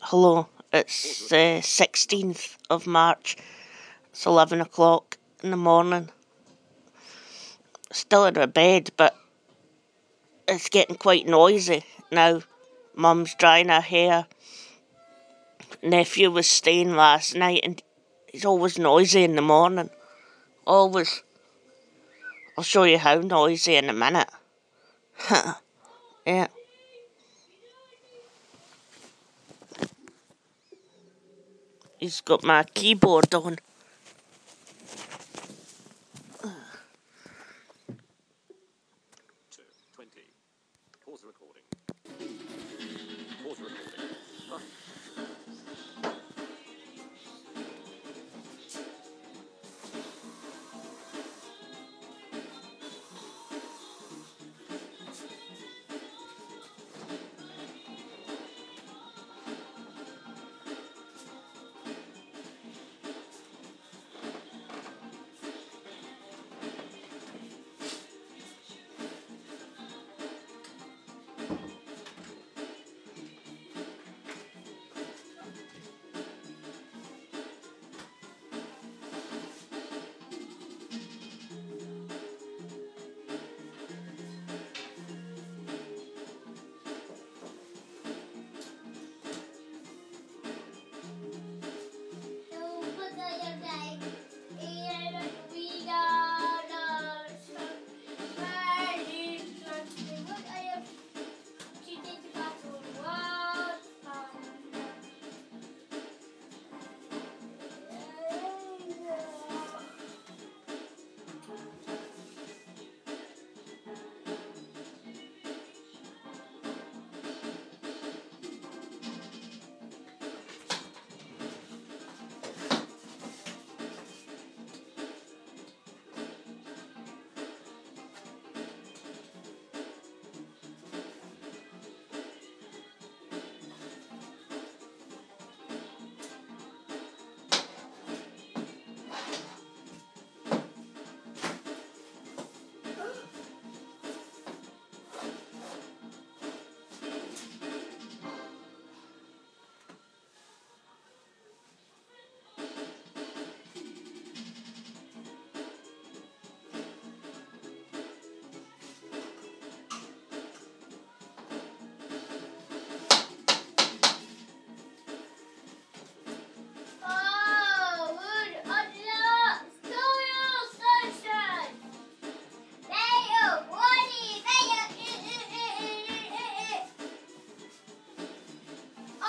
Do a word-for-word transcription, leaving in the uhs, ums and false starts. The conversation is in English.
Hello, it's the sixteenth of March. It's eleven o'clock in the morning. Still in my bed, but it's getting quite noisy now. Mum's drying her hair. Nephew was staying last night and he's always noisy in the morning. Always. I'll show you how noisy in a minute. Yeah. He's got my keyboard on.